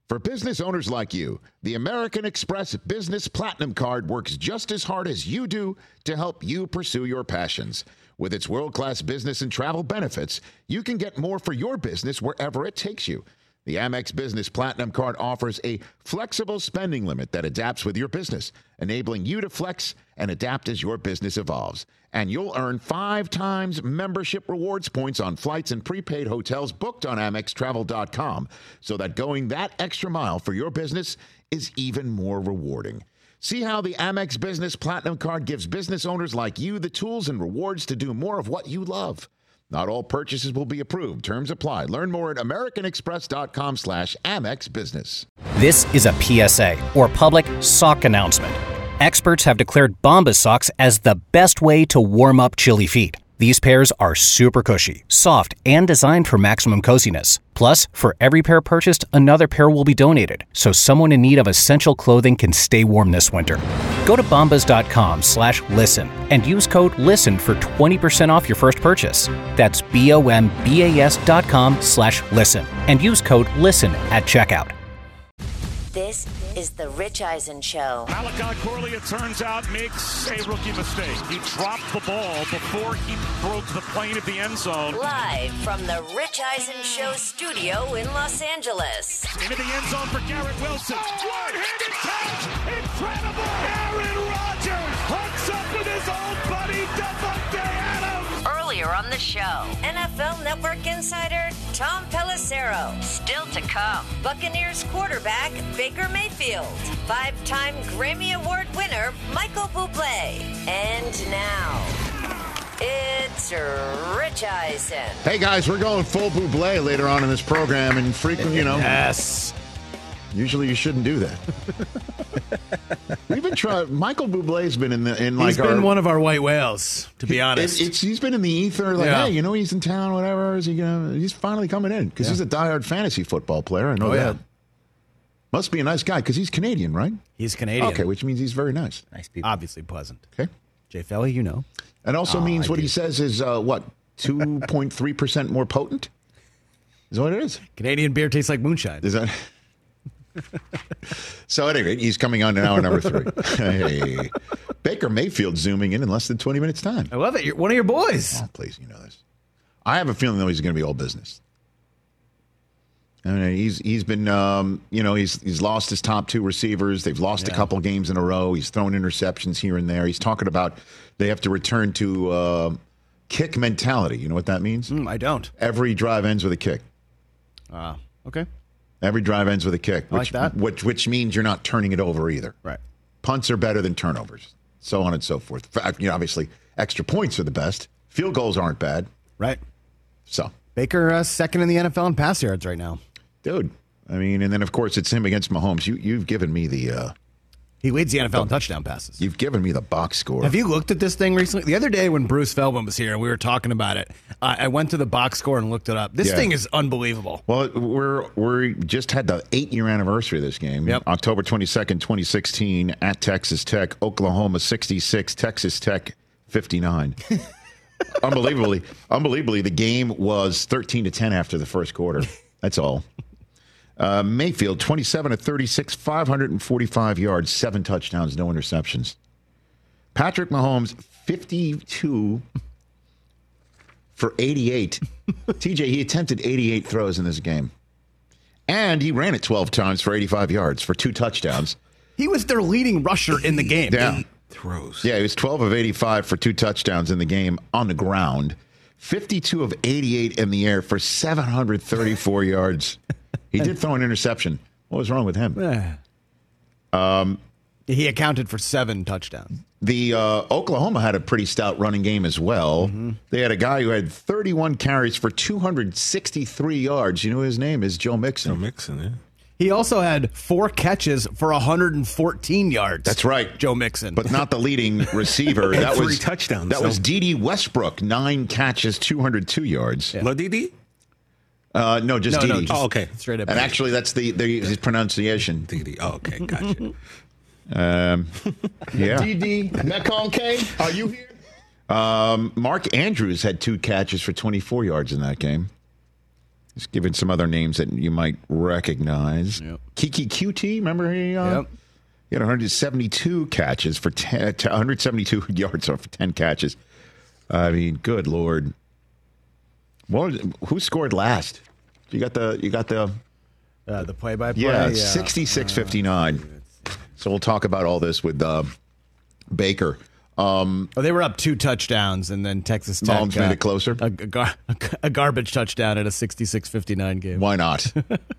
For business owners like you, the American Express Business Platinum Card works just as hard as you do to help you pursue your passions. With its world-class business and travel benefits, you can get more for your business wherever it takes you. The Amex Business Platinum Card offers a flexible spending limit that adapts with your business, enabling you to flex and adapt as your business evolves. And you'll earn 5 times membership rewards points on flights and prepaid hotels booked on AmexTravel.com, so that going that extra mile for your business is even more rewarding. See how the Amex Business Platinum Card gives business owners like you the tools and rewards to do more of what you love. Not all purchases will be approved. Terms apply. Learn more at americanexpress.com/Amex Business. This is a PSA, or public sock announcement. Experts have declared Bombas socks as the best way to warm up chilly feet. These pairs are super cushy, soft, and designed for maximum coziness. Plus, for every pair purchased, another pair will be donated, so someone in need of essential clothing can stay warm this winter. Go to bombas.com/listen and use code LISTEN for 20% off your first purchase. That's BOMBAS.com/listen and use code LISTEN at checkout. This is the Rich Eisen Show. Malachi Corley, it turns out, makes a rookie mistake. He dropped the ball before he broke the plane of the end zone. Live from the Rich Eisen Show studio in Los Angeles. Into the end zone for Garrett Wilson. One-handed catch! Incredible! Aaron Rodgers hooks up with his old buddy Devontae Adams. Earlier on the show, NFL Network insider Tom Pelissero. Still to come, Buccaneers quarterback Baker Mayfield. 5-time Grammy Award winner Michael Bublé. And now, it's Rich Eisen. Hey guys, we're going full Bublé later on in this program, and frequently, Yes. Usually you shouldn't do that. We've been trying. Michael Bublé's been He's been one of our white whales, to be honest. He's been in the ether, like, hey, he's in town, whatever. Is he gonna? He's finally coming in because he's a diehard fantasy football player. I know that. Yeah. Must be a nice guy because he's Canadian, right? He's Canadian. Okay, which means he's very nice. Nice people. Obviously pleasant. Okay. Jay Felly, you know. And also means what he says is, 2.3% more potent? Is that what it is? Canadian beer tastes like moonshine. Is that... So anyway, he's coming on to hour number 3. Hey, Baker Mayfield zooming in less than 20 minutes time. I love it. You're one of your boys. Oh, please, you know this. I have a feeling, though, he's going to be all business. I mean, he's been, he's lost his top 2 receivers. They've lost a couple games in a row. He's thrown interceptions here and there. He's talking about they have to return to kick mentality. You know what that means? I don't. Every drive ends with a kick. Okay. Every drive ends with a kick. Like that. Which means you're not turning it over either. Right. Punts are better than turnovers, so on and so forth. Obviously, extra points are the best. Field goals aren't bad. Right. So Baker second in the NFL in pass yards right now. Dude, I mean, and then, of course, it's him against Mahomes. You've given me the... he leads the NFL in touchdown passes. You've given me the box score. Have you looked at this thing recently? The other day when Bruce Feldman was here and we were talking about it, I went to the box score and looked it up. This thing is unbelievable. Well, we just had the 8-year anniversary of this game. Yep. October 22nd, 2016, at Texas Tech. Oklahoma 66, Texas Tech 59. Unbelievably, the game was 13-10 after the first quarter. That's all. Mayfield, 27 of 36, 545 yards, 7 touchdowns, no interceptions. Patrick Mahomes, 52 for 88. TJ, he attempted 88 throws in this game. And he ran it 12 times for 85 yards for 2 touchdowns. He was their leading rusher in the game. Yeah. Throws. Yeah, he was 12 of 85 for 2 touchdowns in the game on the ground. 52 of 88 in the air for 734 yards. He did throw an interception. What was wrong with him? He accounted for 7 touchdowns. The Oklahoma had a pretty stout running game as well. Mm-hmm. They had a guy who had 31 carries for 263 yards. You know his name is Joe Mixon. Joe Mixon, yeah. He also had 4 catches for 114 yards. That's right. Joe Mixon. But not the leading receiver. And that 3 was touchdowns. That was D.D. Westbrook, 9 catches, 202 yards. Yeah. Didi? No, just Didi. Oh, okay. Straight up. And actually, that's his pronunciation. Didi. Oh, okay. Gotcha. Yeah. D.D. McConkey, are you here? Mark Andrews had 2 catches for 24 yards in that game. Just giving some other names that you might recognize. Yep. Kiki QT, remember he? Yep. He had 172 catches for 172 yards for 10 catches. I mean, good Lord. Who scored last? You got the play-by-play. Yeah, 66-59. So we'll talk about all this with Baker. They were up 2 touchdowns, and then Texas Tech Mahomes made it closer. A garbage touchdown at a 66-59 game. Why not?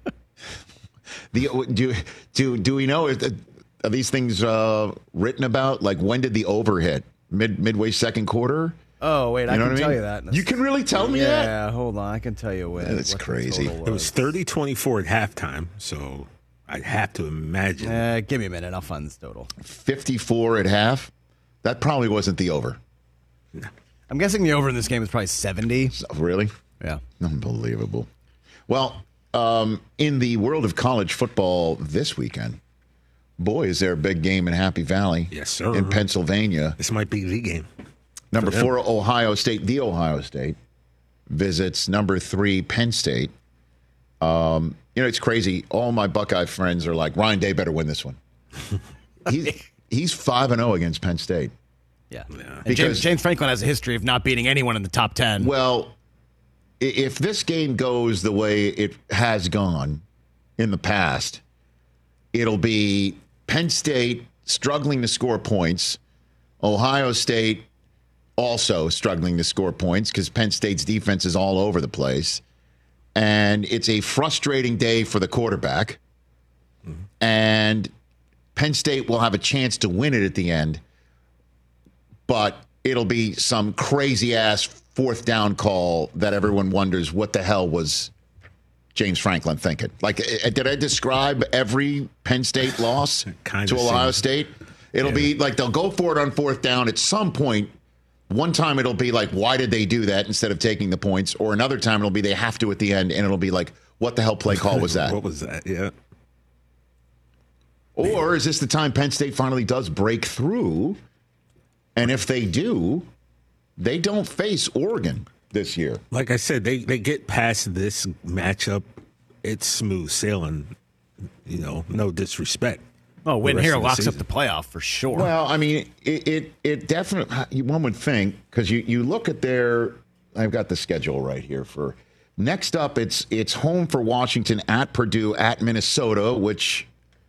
Do we know? Are these things written about? Like, when did the over hit? Midway second quarter? Oh, wait, I can tell you that. You can really tell me that? Yeah, hold on. I can tell you when. That's crazy. It was 30-24 at halftime, so I have to imagine. Give me a minute. I'll find this total. 54 at half? That probably wasn't the over. No. I'm guessing the over in this game is probably 70. Really? Yeah. Unbelievable. Well, in the world of college football this weekend, boy, is there a big game in Happy Valley. Yes, sir. In Pennsylvania. This might be the game. Number 4, Ohio State. The Ohio State visits number 3, Penn State. It's crazy. All my Buckeye friends are like, Ryan Day better win this one. He's 5-0 against Penn State. Yeah. Because James Franklin has a history of not beating anyone in the top 10. Well, if this game goes the way it has gone in the past, it'll be Penn State struggling to score points, Ohio State also struggling to score points because Penn State's defense is all over the place. And it's a frustrating day for the quarterback. Mm-hmm. And Penn State will have a chance to win it at the end. But it'll be some crazy-ass fourth down call that everyone wonders what the hell was James Franklin thinking. Like, did I describe every Penn State loss to Ohio State? It'll be like they'll go for it on fourth down at some point. One time it'll be like, why did they do that instead of taking the points? Or another time it'll be they have to at the end, and it'll be like, what the hell play call was that? What was that? Yeah. Or is this the time Penn State finally does break through? And if they do, they don't face Oregon this year. Like I said, they get past this matchup. It's smooth sailing, no disrespect. Oh, win here locks up the playoff for sure. Well, I mean, it definitely, one would think, because you look at I've got the schedule right here for next up. It's home for Washington, at Purdue, at Minnesota, which,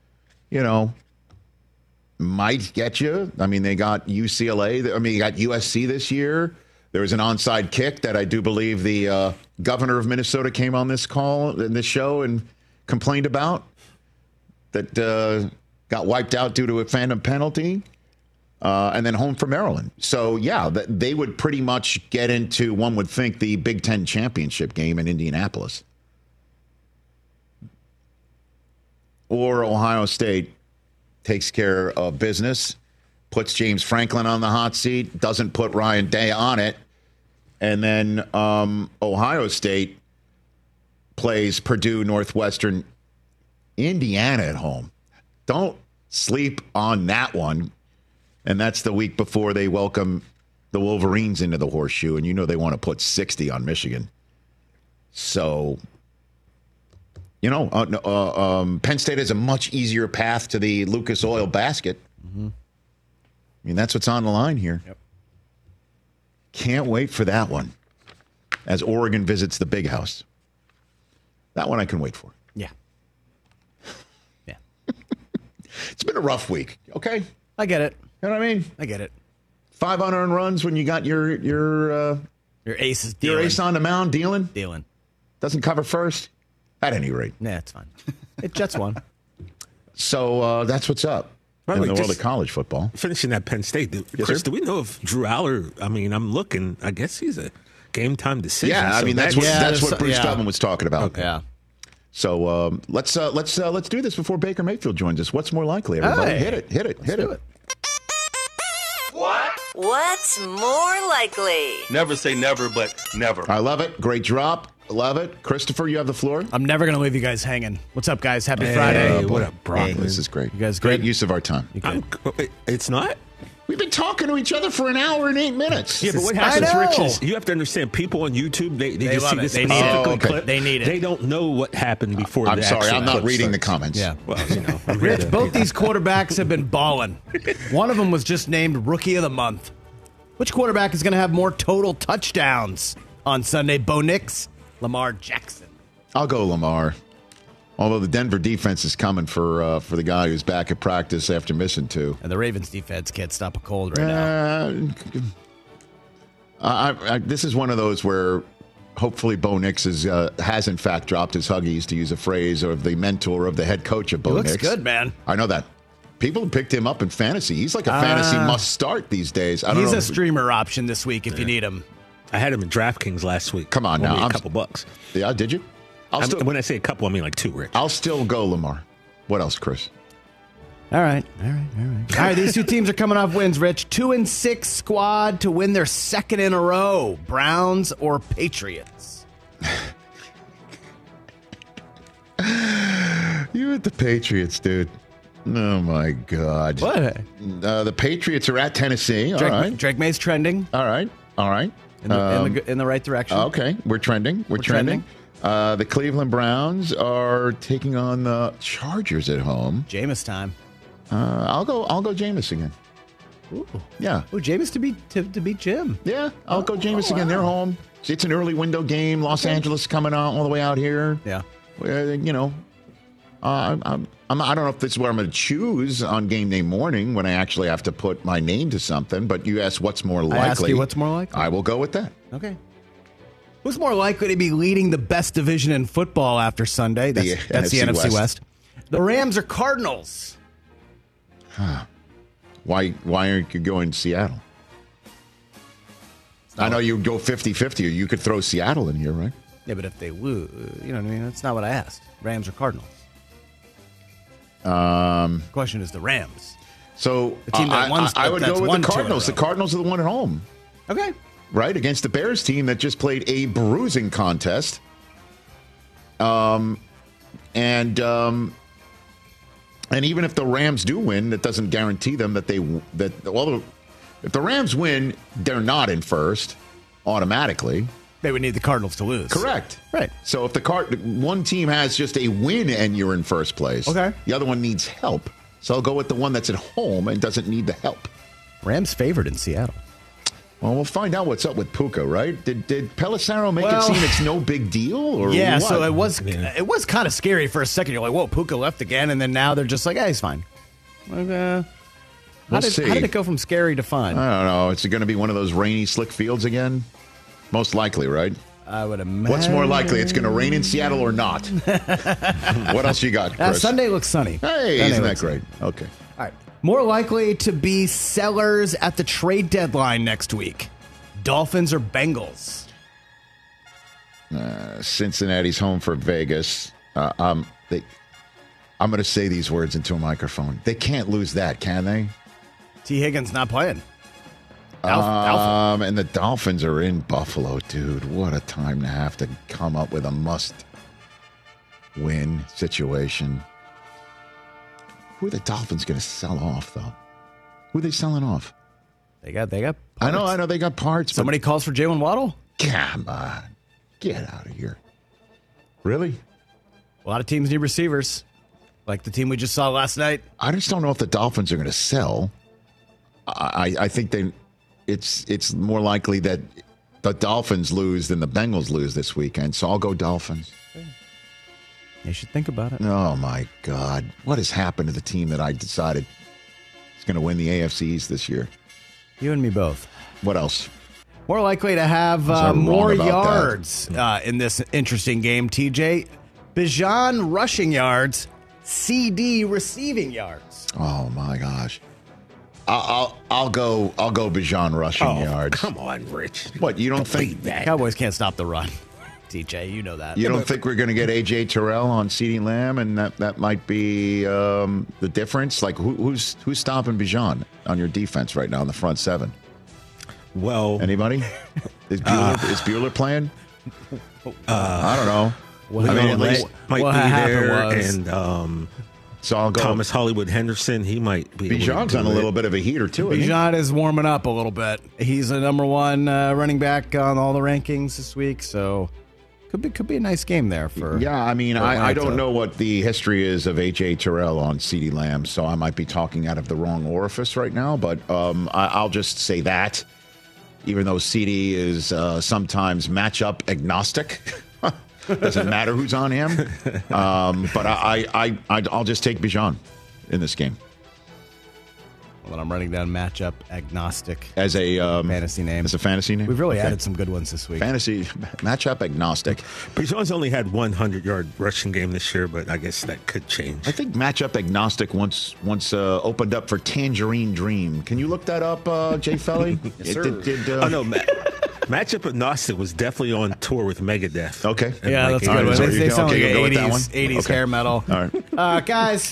might get you. I mean, they got UCLA. I mean, you got USC this year. There was an onside kick that I do believe the governor of Minnesota came on this show and complained about that got wiped out due to a phantom penalty, and then home for Maryland. So, yeah, they would pretty much get into, one would think, the Big Ten championship game in Indianapolis. Or Ohio State takes care of business, puts James Franklin on the hot seat, doesn't put Ryan Day on it, and then Ohio State plays Purdue, Northwestern, Indiana at home. Don't sleep on that one. And that's the week before they welcome the Wolverines into the horseshoe, and they want to put 60 on Michigan. So, Penn State has a much easier path to the Lucas Oil basket. Mm-hmm. I mean, that's what's on the line here. Yep. Can't wait for that one as Oregon visits the Big House. That one I can wait for. Yeah. It's been a rough week, okay? I get it. You know what I mean? I get it. 5 unearned runs when you got your ace is dealing. Your ace on the mound dealing? Dealing. Doesn't cover first? At any rate. Nah, it's fine. It Jets won. So that's what's up in the world of college football. Finishing that Penn State. Chris, do we know if Drew Aller, I'm looking, I guess he's a game-time decision. Yeah, I mean, that's what Bruce Feldman was talking about. Okay. Yeah. So let's do this before Baker Mayfield joins us. What's more likely, everybody? Hey. Hit it. What? What's more likely? Never say never, but never. I love it. Great drop. Love it. Christopher, you have the floor. I'm never going to leave you guys hanging. What's up, guys? Happy Friday. What up, Brock? This is great. You guys great good? use of our time. It's not? We've been talking to each other for an hour and 8 minutes. Yeah, but what happens, Rich, is you have to understand, people on YouTube, they just love see it. this They need specific it. clip. They need it. They don't know what happened before I'm the sorry, actual I'm not clip reading the starts. comments. Yeah. Well, I'm here Rich, to- both these quarterbacks have been balling. One of them was just named Rookie of the Month. Which quarterback is going to have more total touchdowns on Sunday? Bo Nix, Lamar Jackson. I'll go Lamar. Although the Denver defense is coming for the guy who's back at practice after missing 2. And the Ravens defense can't stop a cold right now. This is one of those where hopefully Bo Nix has in fact dropped his Huggies, to use a phrase of the mentor of the head coach of Bo He Nix. looks good, man. I know that. People have picked him up in fantasy. He's like a fantasy must-start these days. I don't He's know a streamer option this week if you need him. I had him in DraftKings last week. Come on Only now. a couple bucks. Yeah, did you? When I say a couple, I mean like 2, Rich. I'll still go Lamar. What else, Chris? All right. All right, these two teams are coming off wins, Rich. 2-6 squad to win their second in a row. Browns or Patriots? You at the Patriots, dude. Oh, my God. What? The Patriots are at Tennessee. All right. Drake May's trending All right. in the right direction. Okay. We're trending. We're trending. The Cleveland Browns are taking on the Chargers at home. Jameis time. I'll go Jameis again. Ooh. Yeah. Oh, Jameis to beat Jim. Yeah, I'll go Jameis again. They're home. It's an early window game. Los Angeles coming out all the way out here. Yeah. You know, I don't know if this is what I'm going to choose on game day morning when I actually have to put my name to something. But you asked what's more likely. I asked you what's more likely. I will go with that. Okay. Who's more likely to be leading the best division in football after Sunday? That's the NFC West. The Rams or Cardinals? Why aren't you going Seattle? I know you go 50-50, or you could throw Seattle in here, right? Yeah, but if they lose, you know what I mean? That's not what I asked. Rams or Cardinals? The question is the Rams. So The team that won- I would that's go with won the 2 in a Cardinals. The row. Cardinals are the one at home, Okay. right? Against the Bears team that just played a bruising contest. And even if the Rams do win, that doesn't guarantee them that if the Rams win, they're not in first automatically. They would need the Cardinals to lose. Correct. Right. So if one team has just a win and you're in first place, Okay. the other one needs help. So I'll go with the one that's at home and doesn't need the help. Rams favored in Seattle. Well, we'll find out what's up with Puka, right? Did Pelissero make Well, it seem it's no big deal? Or Yeah, what? so it was kind of scary for a second. You're like, whoa, Puka left again, and then now they're just like, hey, he's fine. Like, how did it go from scary to fun? I don't know. Is it going to be one of those rainy, slick fields again? Most likely, right? I would imagine. What's more likely? It's going to rain in Seattle or not? What else you got, Chris? Sunday looks sunny. Hey, Sunday isn't that looks great? sunny. Okay. All right. More likely to be sellers at the trade deadline next week. Dolphins or Bengals? Cincinnati's home for Vegas. I'm going to say these words into a microphone. They can't lose that, can they? T. Higgins not playing. And the Dolphins are in Buffalo, dude. What a time to have to come up with a must-win situation. Who are the Dolphins going to sell off, though? Who are they selling off? They got. Parts. I know. They got parts. Somebody calls for Jalen Waddle. Come on, get out of here. Really? A lot of teams need receivers, like the team we just saw last night. I just don't know if the Dolphins are going to sell. I think it's more likely that the Dolphins lose than the Bengals lose this weekend. So I'll go Dolphins. You should think about it. Oh, my God. What has happened to the team that I decided is going to win the AFC East this year? You and me both. What else? More likely to have I wrong more about yards in this interesting game, TJ. Bijan rushing yards, CD receiving yards. Oh, my gosh. I'll go Bijan rushing yards. Come on, Rich. What, you don't think that? Cowboys can't stop the run. TJ, you know that. You don't think we're going to get A.J. Terrell on CeeDee Lamb, and that might be the difference? Like, who's stopping Bijan on your defense right now in the front seven? Well, Anybody? Is Bueller playing? I don't know. Might be what there, happened and So I'll go. Thomas Hollywood Henderson, he might be. Bijan's on a little bit of a heater, too. Bijan is warming up a little bit. He's the number one running back on all the rankings this week, so could be a nice game there for. Yeah, I mean, I don't know what the history is of H.A. Terrell on CeeDee Lamb, so I might be talking out of the wrong orifice right now, but I'll just say that, even though CeeDee is sometimes matchup agnostic. Doesn't matter who's on him. But I'll just take Bijan in this game. Well, I'm writing down matchup agnostic as a fantasy name. As a fantasy name? We've really added some good ones this week. Fantasy matchup agnostic. Bijan's only had 100-yard rushing game this year, but I guess that could change. I think matchup agnostic once opened up for Tangerine Dream. Can you look that up, Jay Felly? Yes, sir. Oh, no, Matchup Agnostic was definitely on tour with Megadeth. Okay. Yeah, that's good. They sound like 80s okay. hair metal. All right. Guys,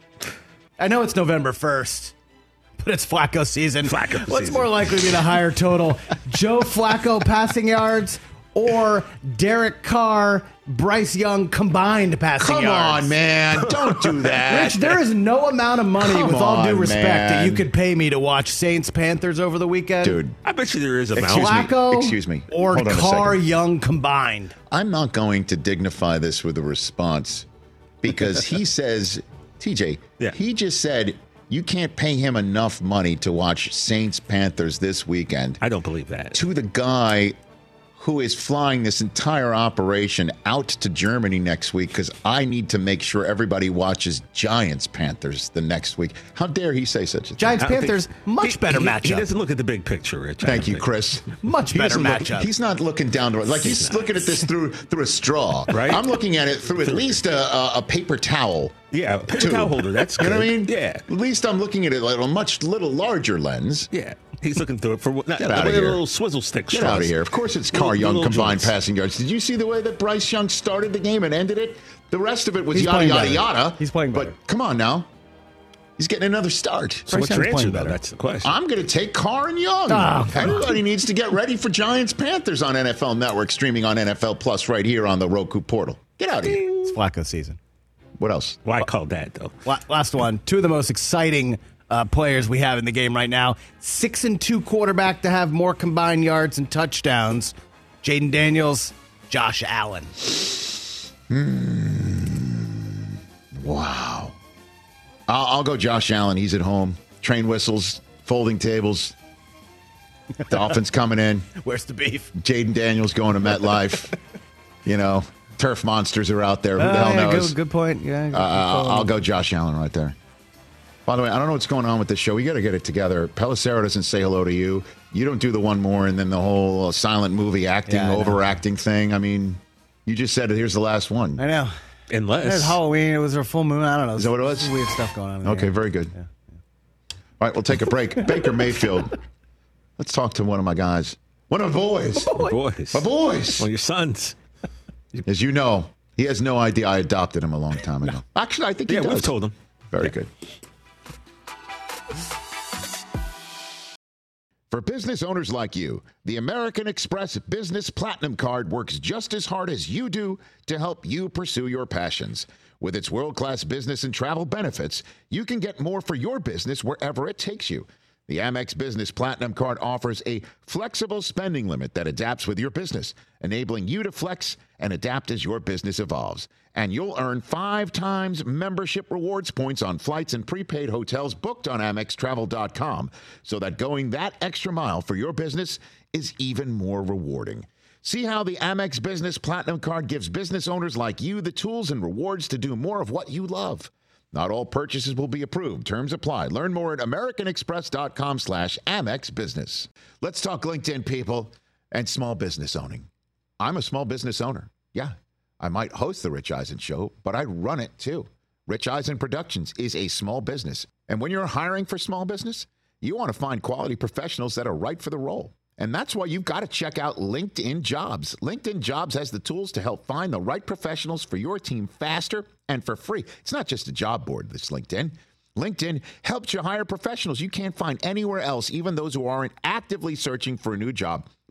I know it's November 1st, but it's Flacco season. What's more likely to be the higher total? Joe Flacco passing yards or Derek Carr, Bryce Young combined passing yards? Come on, man. Don't do that. Rich, there is no amount of money, with all due respect, that you could pay me to watch Saints-Panthers over the weekend. Dude. I bet you there is a amount. Flacco Excuse me. or Carr Young combined. I'm not going to dignify this with a response because he says, TJ, he just said you can't pay him enough money to watch Saints-Panthers this weekend. I don't believe that. To the guy who is flying this entire operation out to Germany next week because I need to make sure everybody watches Giants-Panthers the next week. How dare he say such a thing? Giants-Panthers, much better matchup. He doesn't look at the big picture, Rich. Thank you, Chris. Much better matchup. He's not looking down to it. Like he's looking at this through a straw. Right? I'm looking at it through at least a paper towel. Yeah, a paper towel holder. That's good. You know what I mean? Yeah. At least I'm looking at it like a much little larger lens. Yeah. He's looking through it for Get out of here. little swizzle stick. Get out of here. Of course it's Carr Young combined passing yards. Did you see the way that Bryce Young started the game and ended it? The rest of it was yada, yada, yada. He's playing better. But come on now. He's getting another start. So what's your answer, though? That's the question. I'm going to take Carr and Young. Everybody needs to get ready for Giants-Panthers on NFL Network, streaming on NFL Plus right here on the Roku portal. Get out of here. It's Flacco season. What else? Why call that, though? Last one. Two of the most exciting players we have in the game right now. 6-2 quarterback to have more combined yards and touchdowns. Jaden Daniels, Josh Allen. Wow. I'll go Josh Allen. He's at home. Train whistles, folding tables. Dolphins coming in. Where's the beef? Jaden Daniels going to MetLife. Turf monsters are out there. Who the hell knows? Good point. Yeah. I'll go Josh Allen right there. By the way, I don't know what's going on with this show. We got to get it together. Pelissero doesn't say hello to you. You don't do the one more, and then the whole silent movie acting, overacting thing. I mean, you just said here's the last one. I know. Unless it was Halloween, it was a full moon. I don't know. Is that what it was? Weird stuff going on. Okay, very good. Yeah. All right, we'll take a break. Baker Mayfield. Let's talk to one of my guys. One of my boys. My boys. My boys. Well, your sons. As you know, he has no idea I adopted him a long time ago. Actually, I think he does. We've told him. Very good. For business owners like you, the American Express Business Platinum Card works just as hard as you do to help you pursue your passions. With its world-class business and travel benefits, you can get more for your business wherever it takes you. The Amex Business Platinum Card offers a flexible spending limit that adapts with your business, enabling you to flex and adapt as your business evolves. And you'll earn 5 times membership rewards points on flights and prepaid hotels booked on AmexTravel.com, so that going that extra mile for your business is even more rewarding. See how the Amex Business Platinum Card gives business owners like you the tools and rewards to do more of what you love. Not all purchases will be approved. Terms apply. Learn more at americanexpress.com/Amex Business. Let's talk LinkedIn, people, and small business owning. I'm a small business owner. Yeah, I might host the Rich Eisen Show, but I run it too. Rich Eisen Productions is a small business. And when you're hiring for small business, you want to find quality professionals that are right for the role. And that's why you've got to check out LinkedIn Jobs. LinkedIn Jobs has the tools to help find the right professionals for your team faster and for free. It's not just a job board, this LinkedIn. LinkedIn helps you hire professionals you can't find anywhere else, even those who aren't actively searching for a new job.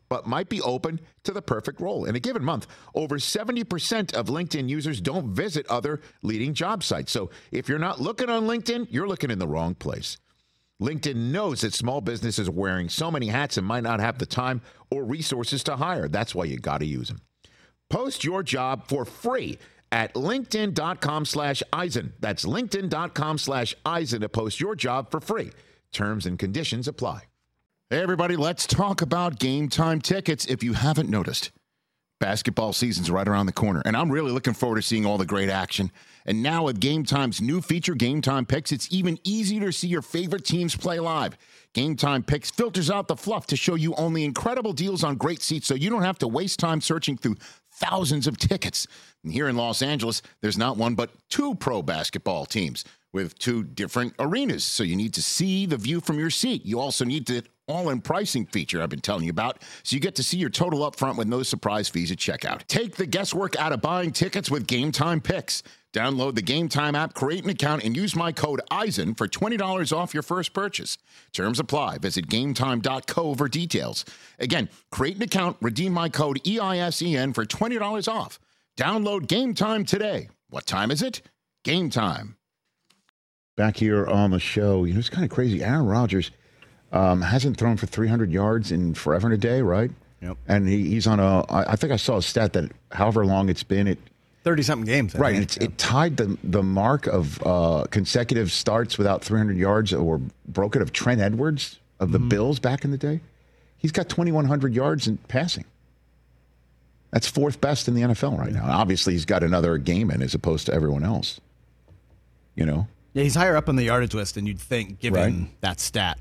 but might be open to the perfect role. In a given month, over 70% of LinkedIn users don't visit other leading job sites. So if you're not looking on LinkedIn, you're looking in the wrong place. LinkedIn knows that small businesses are wearing so many hats and might not have the time or resources to hire. That's why you got to use them. Post your job for free at linkedin.com/Eisen. That's linkedin.com/Eisen to post your job for free. Terms and conditions apply. Hey, everybody, let's talk about Game Time tickets. If you haven't noticed, basketball season's right around the corner, and I'm really looking forward to seeing all the great action. And now with Game Time's new feature, Game Time Picks, it's even easier to see your favorite teams play live. Game Time Picks filters out the fluff to show you only incredible deals on great seats so you don't have to waste time searching through thousands of tickets. And here in Los Angeles, there's not one but two pro basketball teams with two different arenas. So you need to see the view from your seat. You also need the all-in pricing feature I've been telling you about, so you get to see your total up front with no surprise fees at checkout. Take the guesswork out of buying tickets with Game Time Picks. Download the Game Time app, create an account, and use my code Eisen for $20 off your first purchase. Terms apply. Visit GameTime.co for details. Again, create an account, redeem my code EISEN for $20 off. Download Game Time today. What time is it? Game Time. Back here on the show, it's kind of crazy. Aaron Rodgers hasn't thrown for 300 yards in forever and a day, right? Yep. And he's on I think I saw a stat that however long it's been, 30-something games. Right, and it tied the mark of consecutive starts without 300 yards or broke it of Trent Edwards of the Bills back in the day. He's got 2,100 yards in passing. That's fourth best in the NFL right now. Obviously, he's got another game in as opposed to everyone else. Yeah, he's higher up on the yardage list than you'd think, given that stat.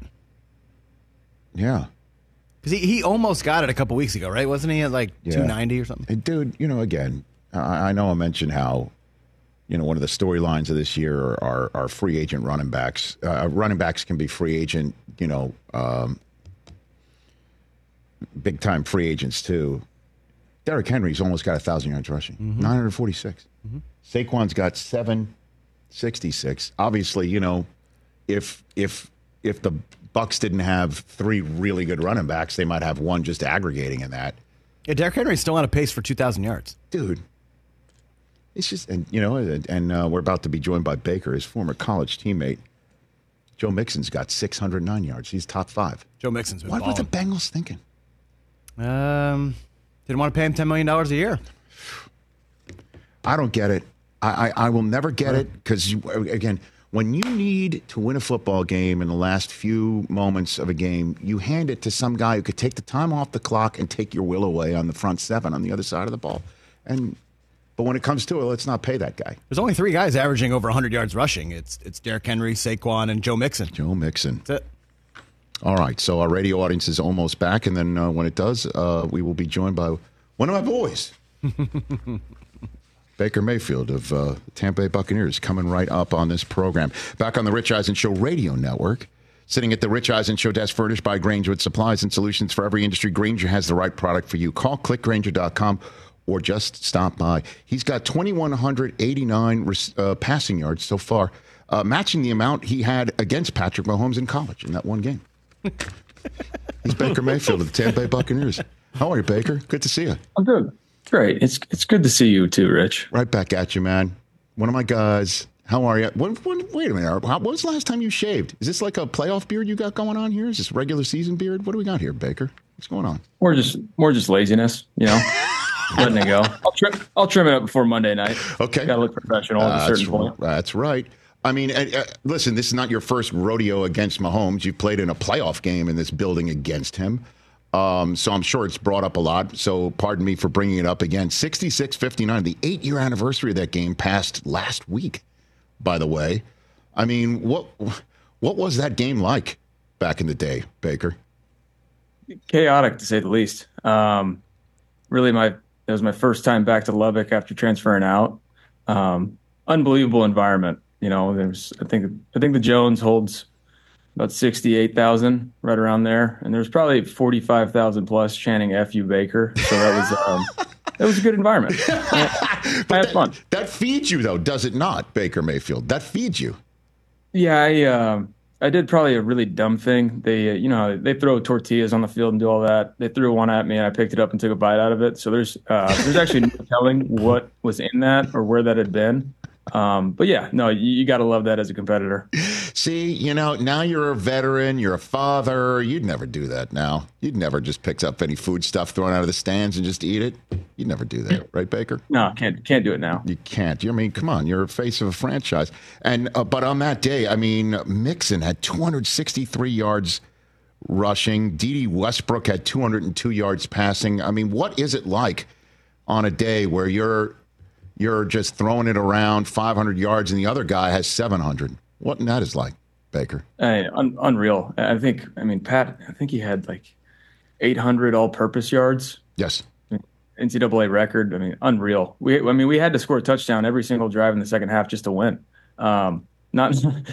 Yeah. Because he almost got it a couple weeks ago, right? Wasn't he at 290 or something? And dude, again, I know I mentioned how, one of the storylines of this year are free agent running backs. Running backs can be free agent, big-time free agents too. Derrick Henry's almost got 1,000 yards rushing, 946. Saquon's got 766. Obviously, if the Bucs didn't have three really good running backs, they might have one just aggregating in that. Yeah, Derrick Henry's still on a pace for 2,000 yards. Dude. It's just, and we're about to be joined by Baker, his former college teammate. Joe Mixon's got 609 yards. He's top 5. Joe Mixon's been What were balling. the Bengals thinking? Didn't want to pay him $10 million a year. I don't get it. I will never get it because, again, when you need to win a football game in the last few moments of a game, you hand it to some guy who could take the time off the clock and take your will away on the front seven on the other side of the ball. But when it comes to it, let's not pay that guy. There's only 3 guys averaging over 100 yards rushing. It's Derrick Henry, Saquon, and Joe Mixon. Joe Mixon. That's it. All right, so our radio audience is almost back, and then when it does, we will be joined by one of my boys, Baker Mayfield of Tampa Bay Buccaneers, coming right up on this program. Back on the Rich Eisen Show radio network, sitting at the Rich Eisen Show desk, furnished by Grainger with supplies and solutions for every industry. Grainger has the right product for you. Call clickgrainger.com or just stop by. He's got 2,189 passing yards so far, matching the amount he had against Patrick Mahomes in college in that one game. He's Baker Mayfield of the Tampa Bay Buccaneers. How are you, Baker? Good to see you. I'm good. Great. It's good to see you too, Rich. Right back at you, man. One of my guys. How are you? Wait a minute. When was the last time you shaved? Is this like a playoff beard you got going on here? Is this regular season beard? What do we got here, Baker? What's going on? More just laziness, letting it go. I'll trim it up before Monday night. Okay. Got to look professional at a certain point. That's right. I mean, listen, this is not your first rodeo against Mahomes. You've played in a playoff game in this building against him. So I'm sure it's brought up a lot. So pardon me for bringing it up again. 66-59, the 8-year anniversary of that game passed last week, by the way. I mean, what was that game like back in the day, Baker? Chaotic, to say the least. Really, it was my first time back to Lubbock after transferring out. Unbelievable environment. I think the Jones holds about 68,000, right around there, and there's probably 45,000 plus chanting "F you, Baker." So that was a good environment. I had fun. That feeds you, though, does it not, Baker Mayfield? That feeds you. Yeah, I did probably a really dumb thing. They throw tortillas on the field and do all that. They threw one at me and I picked it up and took a bite out of it. So there's actually no telling what was in that or where that had been. But yeah, no, you got to love that as a competitor. See, now you're a veteran, you're a father. You'd never do that now. You'd never just pick up any food stuff thrown out of the stands and just eat it. You'd never do that, right, Baker? No, can't do it now. You can't. Come on, you're a face of a franchise. And but on that day, Mixon had 263 yards rushing. Dede Westbrook had 202 yards passing. What is it like on a day where you're just throwing it around 500 yards and the other guy has 700? What that is like, Baker? Unreal. Pat, I think he had like 800 all-purpose yards. Yes. NCAA record. Unreal. We had to score a touchdown every single drive in the second half just to win. No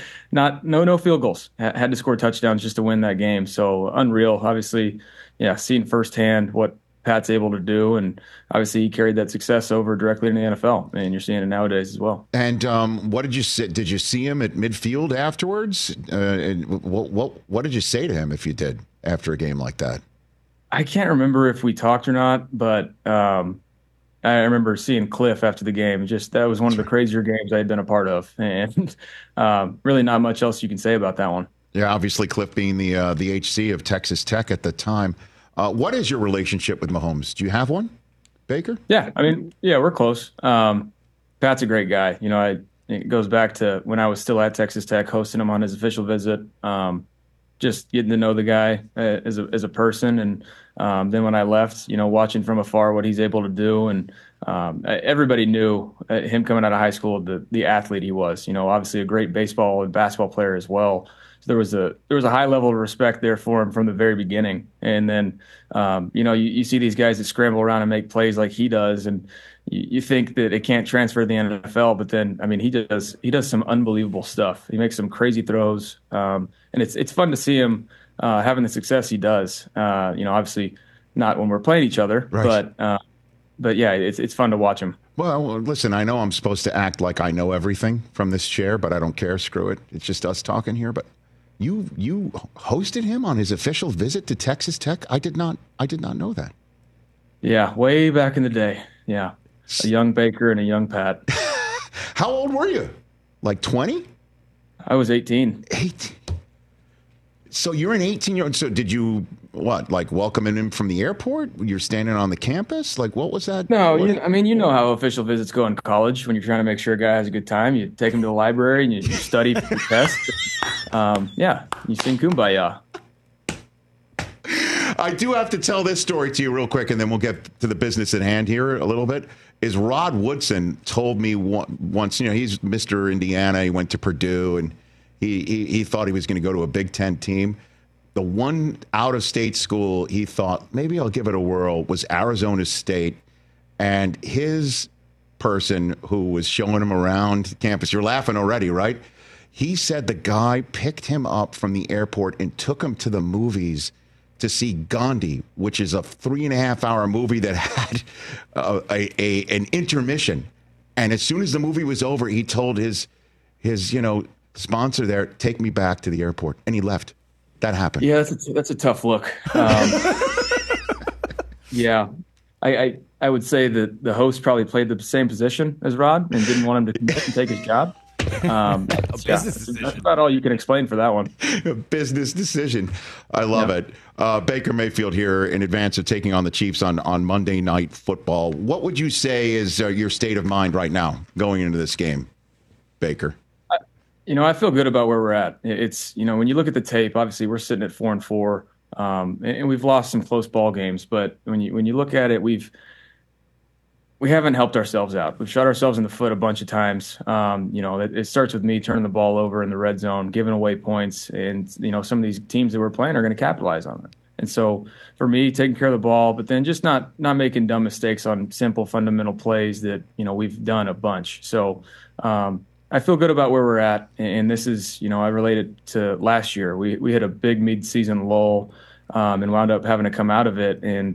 field goals. Had to score touchdowns just to win that game. So unreal. Obviously, yeah, seeing firsthand what Pat's able to do, and obviously he carried that success over directly in the NFL, and you're seeing it nowadays as well. And what did you say? Did you see him at midfield afterwards? And what did you say to him if you did after a game like that? I can't remember if we talked or not, but I remember seeing Cliff after the game. That was one of the crazier games I had been a part of, and really not much else you can say about that one. Yeah, obviously Cliff being the HC of Texas Tech at the time. What is your relationship with Mahomes? Do you have one, Baker? Yeah, we're close. Pat's a great guy. It goes back to when I was still at Texas Tech, hosting him on his official visit. Just getting to know the guy as a person, and then when I left, watching from afar what he's able to do, and everybody knew him coming out of high school, the athlete he was. Obviously a great baseball and basketball player as well. There was a high level of respect there for him from the very beginning. And then, you see these guys that scramble around and make plays like he does, and you think that it can't transfer to the NFL, but then, he does some unbelievable stuff. He makes some crazy throws, and it's fun to see him having the success he does. Obviously not when we're playing each other, right. But yeah, it's fun to watch him. Well, listen, I know I'm supposed to act like I know everything from this chair, but I don't care. Screw it. It's just us talking here, but. You hosted him on his official visit to Texas Tech? I did not know that. Yeah, way back in the day. Yeah. A young Baker and a young Pat. How old were you? Like 20? I was 18. 18. So you're an 18-year-old. So did you, welcome him from the airport? You're standing on the campus? What was that? No, you know how official visits go in college. When you're trying to make sure a guy has a good time, you take him to the library and you study for the test. You sing Kumbaya. I do have to tell this story to you real quick, and then we'll get to the business at hand here a little bit. Is Rod Woodson told me once, he's Mr. Indiana. He went to Purdue, and he thought he was going to go to a Big Ten team. The one out-of-state school he thought, maybe I'll give it a whirl, was Arizona State. And his person who was showing him around campus, you're laughing already, right? He said the guy picked him up from the airport and took him to the movies to see Gandhi, which is a 3.5-hour movie that had an intermission. And as soon as the movie was over, he told his sponsor there, take me back to the airport. And he left. That happened. Yeah, that's a tough look. Yeah. I would say that the host probably played the same position as Rod and didn't want him to commit and take his job. That's about all you can explain for that one. A business decision. I love it. Baker Mayfield here in advance of taking on the Chiefs on Monday Night Football. What would you say is your state of mind right now going into this game, Baker? I feel good about where we're at. It's, when you look at the tape, obviously we're sitting at 4-4, and we've lost some close ball games. But when you look at it, we haven't helped ourselves out. We've shot ourselves in the foot a bunch of times. It starts with me turning the ball over in the red zone, giving away points, and some of these teams that we're playing are going to capitalize on it. And so for me, taking care of the ball, but then just not making dumb mistakes on simple fundamental plays that we've done a bunch. So I feel good about where we're at, and this is I relate it to last year. We had a big mid-season lull and wound up having to come out of it, and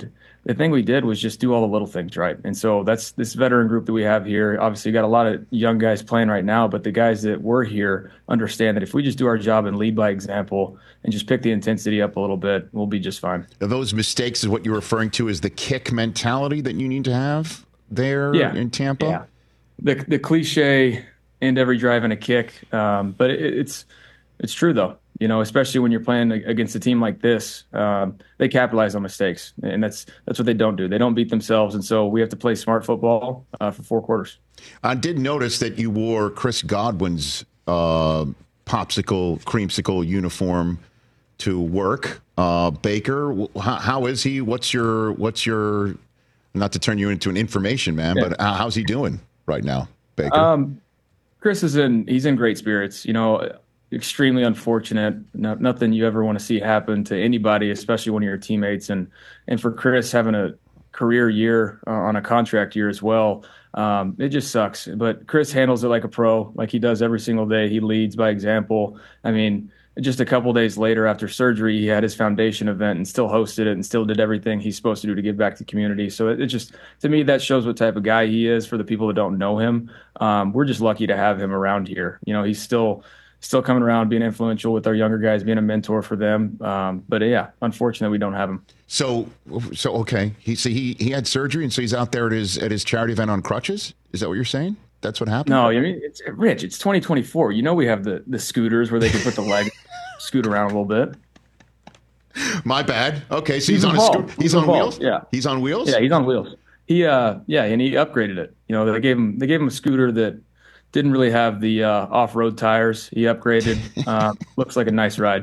the thing we did was just do all the little things right. And so that's this veteran group that we have here. Obviously, got a lot of young guys playing right now, but the guys that were here understand that if we just do our job and lead by example and just pick the intensity up a little bit, we'll be just fine. Are those mistakes is what you're referring to as the kick mentality that you need to have there in Tampa? Yeah. The cliche end every drive and a kick, but it's true though. Especially when you're playing against a team like this, they capitalize on mistakes, and that's what they don't do. They don't beat themselves, and so we have to play smart football for 4 quarters. I did notice that you wore Chris Godwin's creamsicle uniform to work. Baker, how is he? What's your? Not to turn you into an information man, but how's he doing right now, Baker? Chris he's in great spirits. Extremely unfortunate. Nothing you ever want to see happen to anybody, especially one of your teammates. And for Chris having a career year on a contract year as well, it just sucks. But Chris handles it like a pro, like he does every single day. He leads by example. I mean, just a couple days later after surgery, he had his foundation event and still hosted it and still did everything he's supposed to do to give back to the community. So it just, to me, that shows what type of guy he is. For the people that don't know him, we're just lucky to have him around here. He's still coming around, being influential with our younger guys, being a mentor for them. But yeah, unfortunately, we don't have him. So okay. He had surgery, and so he's out there at his charity event on crutches. Is that what you're saying? That's what happened? No, I mean, it's Rich. It's 2024. We have the scooters where they can put the leg, scoot around a little bit. My bad. Okay, so he's on a scooter. He's on wheels. Yeah, he's on wheels. Yeah, he's on wheels. And he upgraded it. They gave him a scooter that didn't really have the off-road tires. He upgraded. Looks like a nice ride.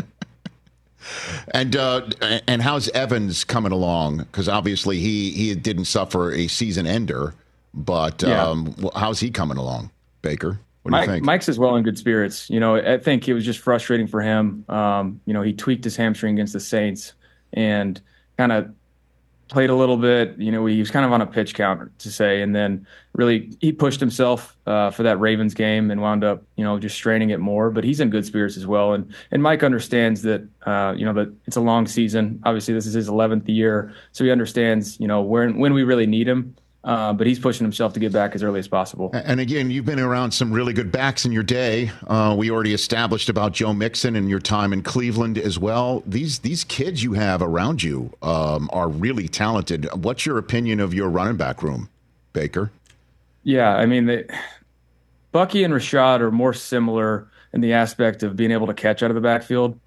And how's Evans coming along? Because obviously he didn't suffer a season ender, but how's he coming along, Baker? What do you think? Mike's as well in good spirits. I think it was just frustrating for him. He tweaked his hamstring against the Saints and kind of played a little bit. He was kind of on a pitch count to say, and then really he pushed himself for that Ravens game and wound up, just straining it more. But he's in good spirits as well. And Mike understands that, that it's a long season. Obviously, this is his 11th year, so he understands, when we really need him. But he's pushing himself to get back as early as possible. And again, you've been around some really good backs in your day. We already established about Joe Mixon and your time in Cleveland as well. These kids you have around you are really talented. What's your opinion of your running back room, Baker? Yeah, I mean, Bucky and Rashad are more similar in the aspect of being able to catch out of the backfield.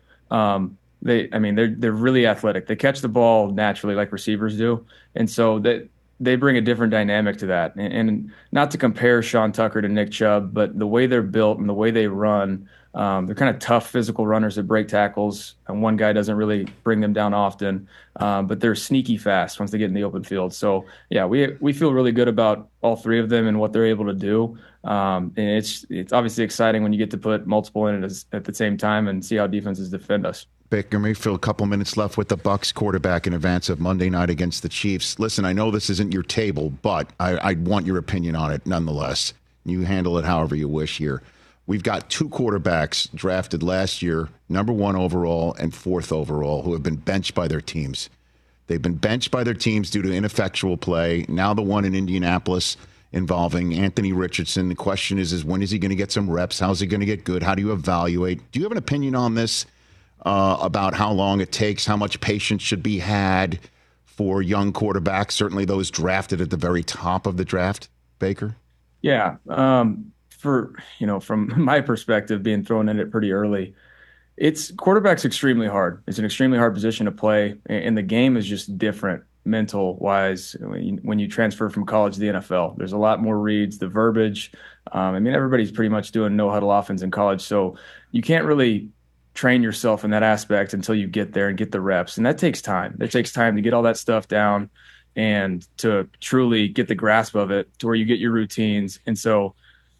They're really athletic. They catch the ball naturally like receivers do, and so they bring a different dynamic to that. And not to compare Sean Tucker to Nick Chubb, but the way they're built and the way they run, they're kind of tough physical runners that break tackles, and one guy doesn't really bring them down often, but they're sneaky fast once they get in the open field. So, yeah, we feel really good about all three of them and what they're able to do. And it's obviously exciting when you get to put multiple in it at the same time and see how defenses defend us. Baker Mayfield, a couple minutes left with the Bucs quarterback in advance of Monday night against the Chiefs. Listen, I know this isn't your table, but I want your opinion on it nonetheless. You handle it however you wish here. We've got 2 quarterbacks drafted last year, number 1 overall and 4th overall, who have been benched by their teams. They've been benched by their teams due to ineffectual play. Now the one in Indianapolis involving Anthony Richardson. The question is when is he going to get some reps? How's he going to get good? How do you evaluate? Do you have an opinion on this? About how long it takes, how much patience should be had for young quarterbacks, certainly those drafted at the very top of the draft, Baker? Yeah. From my perspective, being thrown in it pretty early, quarterback's extremely hard. It's an extremely hard position to play, and the game is just different mental-wise when you transfer from college to the NFL. There's a lot more reads, the verbiage. Everybody's pretty much doing no-huddle offense in college, so you can't really train yourself in that aspect until you get there and get the reps. And that takes time. It takes time to get all that stuff down and to truly get the grasp of it to where you get your routines. And so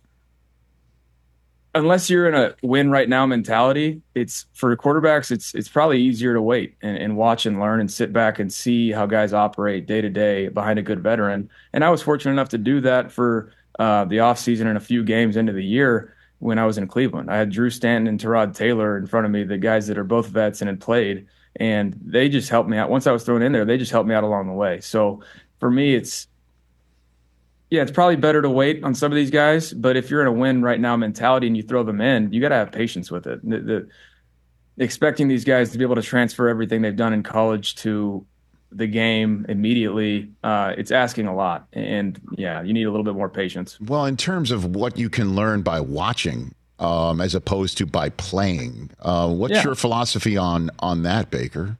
unless you're in a win right now mentality, for quarterbacks, it's probably easier to wait and watch and learn and sit back and see how guys operate day to day behind a good veteran. And I was fortunate enough to do that for the offseason and a few games into the year. When I was in Cleveland, I had Drew Stanton and Tyrod Taylor in front of me, the guys that are both vets and had played. And they just helped me out. Once I was thrown in there, they just helped me out along the way. So for me, it's probably better to wait on some of these guys. But if you're in a win right now mentality and you throw them in, you got to have patience with it. Expecting these guys to be able to transfer everything they've done in college to the game immediately, it's asking a lot. And you need a little bit more patience. Well, in terms of what you can learn by watching as opposed to by playing, what's your philosophy on that, Baker?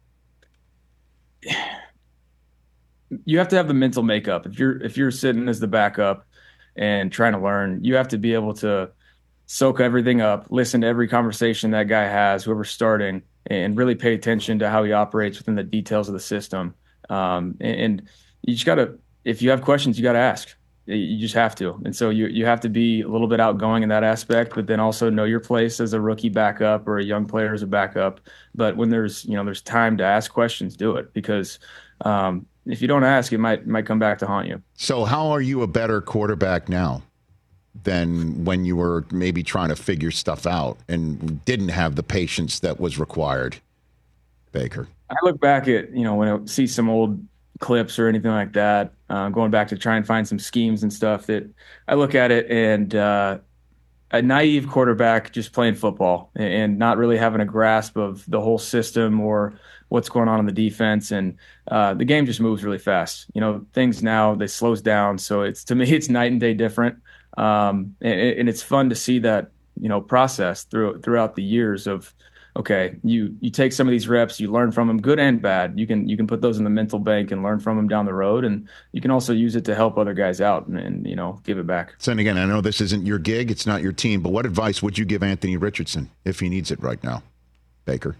You have to have the mental makeup. If you're sitting as the backup and trying to learn, you have to be able to soak everything up, listen to every conversation that guy has, whoever's starting, and really pay attention to how he operates within the details of the system. And you just gotta, if you have questions, you gotta ask. You just have to. And so you have to be a little bit outgoing in that aspect, but then also know your place as a rookie backup or a young player as a backup. But when there's time to ask questions, do it, because if you don't ask, it might come back to haunt you. So how are you a better quarterback now than when you were maybe trying to figure stuff out and didn't have the patience that was required, Baker? I look back at, when I see some old clips or anything like that, going back to try and find some schemes and stuff, that I look at it and a naive quarterback just playing football and not really having a grasp of the whole system or what's going on in the defense. And the game just moves really fast. Things now, they slows down. So to me, it's night and day different. And it's fun to see that, process throughout the years of, okay, you take some of these reps, you learn from them, good and bad. You can put those in the mental bank and learn from them down the road. And you can also use it to help other guys out and give it back. So, and again, I know this isn't your gig, it's not your team, but what advice would you give Anthony Richardson if he needs it right now, Baker?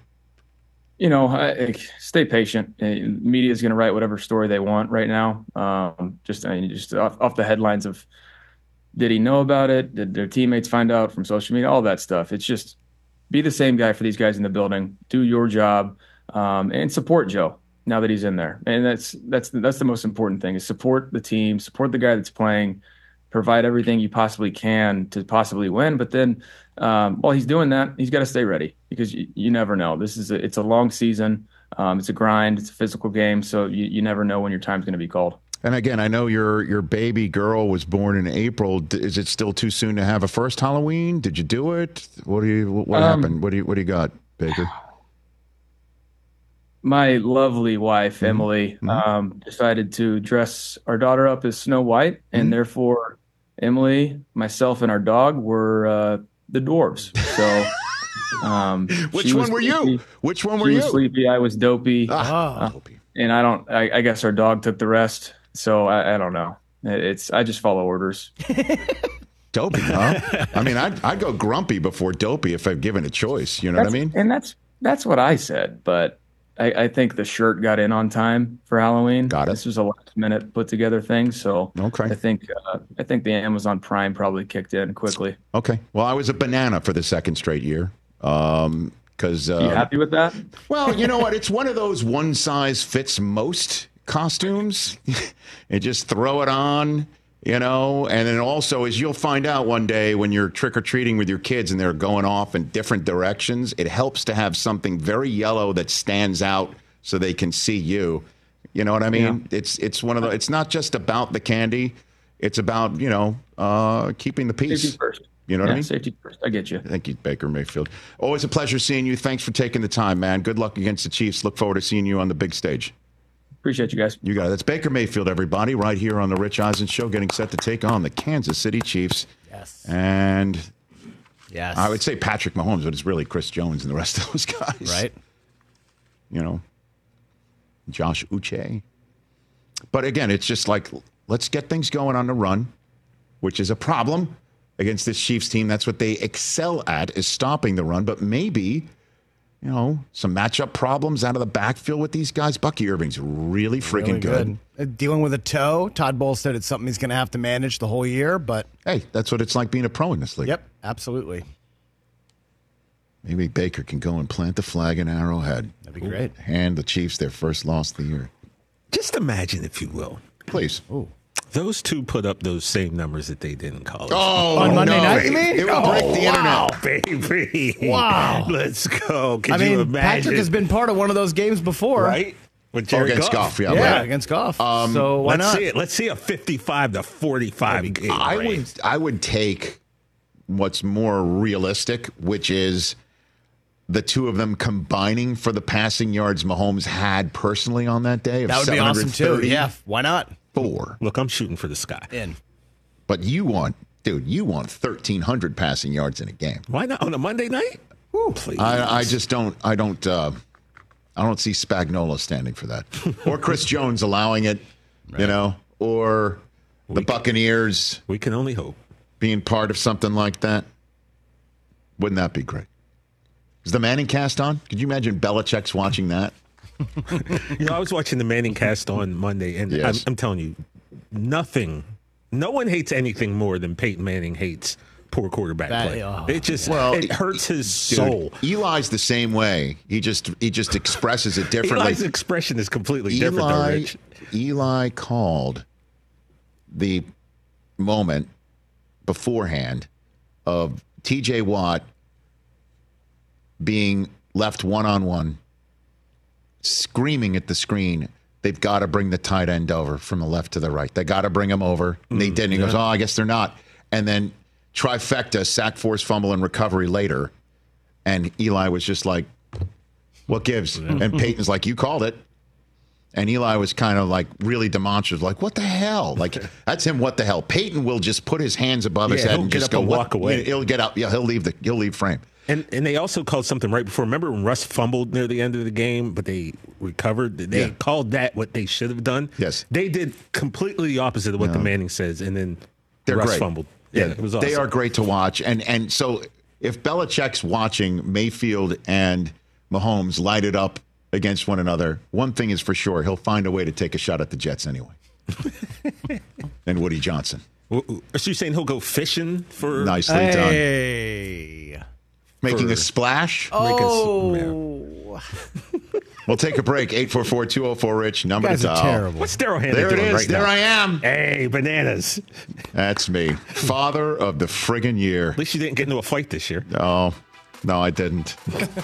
Stay patient. Media is going to write whatever story they want right now. Just off the headlines of, did he know about it? Did their teammates find out from social media? All that stuff. It's just be the same guy for these guys in the building. Do your job, and support Joe now that he's in there. And that's the most important thing, is support the team, support the guy that's playing, provide everything you possibly can to possibly win. But then while he's doing that, he's got to stay ready, because you never know. It's a long season. It's a grind. It's a physical game. So you never know when your time's going to be called. And again, I know your baby girl was born in April. Is it still too soon to have a first Halloween? Did you do it? What happened? What do you got, Baker? My lovely wife, Emily, decided to dress our daughter up as Snow White, and therefore Emily, myself, and our dog were the dwarves. So Which one were you? Which one were you? She was Sleepy. I was Dopey. Dopey. And I guess our dog took the rest. So I don't know. I just follow orders. Dopey, huh? I mean, I'd go Grumpy before Dopey if I've given a choice. You know what I mean? And that's what I said. But I think the shirt got in on time for Halloween. Got it. This was a last minute put together thing. So okay. I think the Amazon Prime probably kicked in quickly. Okay. Well, I was a banana for the second straight year. Because you happy with that? Well, you know what? It's one of those one size fits most costumes. And just throw it on, and then also, as you'll find out one day when you're trick-or-treating with your kids and they're going off in different directions, it helps to have something very yellow that stands out so they can see you. You know what I mean? Yeah. It's one of the. It's not just about the candy. It's about keeping the peace. Safety first. You know what I mean? Safety first. I get you. Thank you, Baker Mayfield. Always a pleasure seeing you. Thanks for taking the time, man. Good luck against the Chiefs. Look forward to seeing you on the big stage. Appreciate you guys. You got it. That's Baker Mayfield, everybody, right here on the Rich Eisen Show, getting set to take on the Kansas City Chiefs. Yes. And yes, I would say Patrick Mahomes, but it's really Chris Jones and the rest of those guys. Right. Josh Uche. But again, it's just like, let's get things going on the run, which is a problem against this Chiefs team. That's what they excel at, is stopping the run. But maybe, some matchup problems out of the backfield with these guys. Bucky Irving's really freaking good. Dealing with a toe. Todd Bowles said it's something he's going to have to manage the whole year. But hey, that's what it's like being a pro in this league. Yep, absolutely. Maybe Baker can go and plant the flag in Arrowhead. That'd be great. Hand the Chiefs their first loss of the year. Just imagine, if you will. Please. Ooh. Those two put up those same numbers that they did in college. Oh, On Monday no. night, you mean? It will break the wow, internet. baby. Wow. Let's go. Could I you mean, imagine? Patrick has been part of one of those games before. right with Jared Against Goff, yeah. Yeah, right. against Goff. So why Let's not? see it. Let's see a 55-45 game. I would take what's more realistic, which is the two of them combining for the passing yards Mahomes had personally on that day. Of That would be awesome, too. Yeah, why not? 4. Look, I'm shooting for the sky. In. But you want 1,300 passing yards in a game. Why not on a Monday night? Please. I just don't. I don't see Spagnuolo standing for that, or Chris Jones allowing it. Right. You know, or the Buccaneers. We can only hope. Being part of something like that. Wouldn't that be great? Is the Manning cast on? Could you imagine Belichick's watching that? I was watching the Manning cast on Monday, and yes. I'm telling you, no one hates anything more than Peyton Manning hates poor quarterback play. It hurts his soul. Eli's the same way. He just expresses it differently. Eli's expression is completely different, though, Rich. Eli called the moment beforehand of TJ Watt being left one-on-one, screaming at the screen, they've got to bring the tight end over from the left to the right. They got to bring him over. And they didn't. He goes, I guess they're not. And then trifecta, sack, force, fumble, and recovery later. And Eli was just like, what gives? And Peyton's like, you called it. And Eli was kind of like really demonstrative, like, what the hell? Like, that's him, what the hell? Peyton will just put his hands above his head and just go, walk away. He'll get up. Yeah, he'll leave frame. And they also called something right before. Remember when Russ fumbled near the end of the game, but they recovered? They called that what they should have done. Yes. They did completely the opposite of what the Manning says, and then They're Russ great. fumbled. Yeah, it was awesome. They are great to watch. And so if Belichick's watching Mayfield and Mahomes light it up against one another, one thing is for sure, he'll find a way to take a shot at the Jets anyway. And Woody Johnson. So you're saying he'll go fishing for... Nicely done. Making a splash? Oh. We'll take a break. 844-204-RICH. Number you guys to are dial. terrible. What's Daryl Hannah There it doing is. right There now? I am. Hey, bananas. That's me. Father of the friggin' year. At least you didn't get into a fight this year. No, I didn't.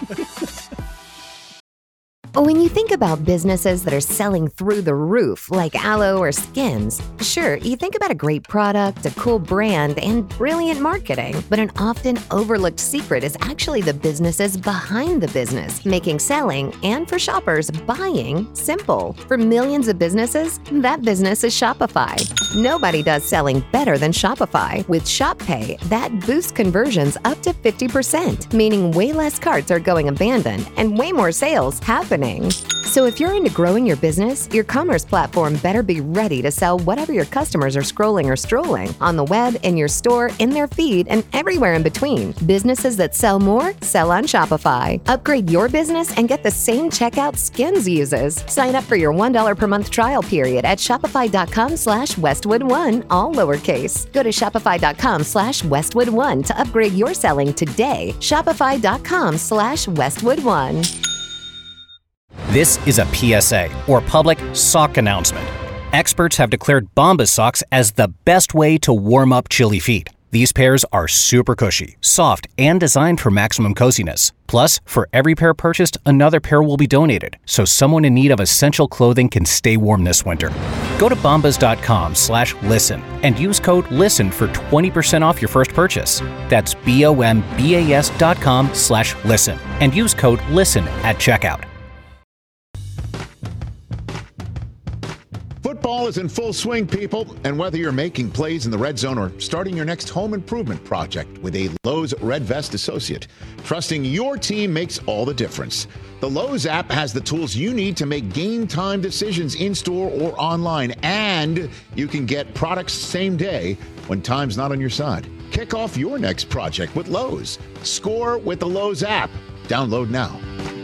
When you think about businesses that are selling through the roof, like Aloe or Skims, sure, you think about a great product, a cool brand, and brilliant marketing. But an often overlooked secret is actually the businesses behind the business, making selling and for shoppers, buying simple. For millions of businesses, that business is Shopify. Nobody does selling better than Shopify. With Shop Pay, that boosts conversions up to 50%, meaning way less carts are going abandoned and way more sales happening. So if you're into growing your business, your commerce platform better be ready to sell whatever your customers are scrolling or strolling on the web, in your store, in their feed, and everywhere in between. Businesses that sell more, sell on Shopify. Upgrade your business and get the same checkout Skims uses. Sign up for your $1 per month trial period at shopify.com/Westwood1, all lowercase. Go to shopify.com/Westwood1 to upgrade your selling today. Shopify.com/Westwood1. This is a PSA, or public sock announcement. Experts have declared Bombas socks as the best way to warm up chilly feet. These pairs are super cushy, soft, and designed for maximum coziness. Plus, for every pair purchased, another pair will be donated, so someone in need of essential clothing can stay warm this winter. Go to bombas.com/listen and use code LISTEN for 20% off your first purchase. That's BOMBAS.com/listen and use code LISTEN at checkout. Football is in full swing, people, and whether you're making plays in the red zone or starting your next home improvement project with a Lowe's Red Vest associate, trusting your team makes all the difference. The Lowe's app has the tools you need to make game time decisions in-store or online, and you can get products same day when time's not on your side. Kick off your next project with Lowe's. Score with the Lowe's app. Download now.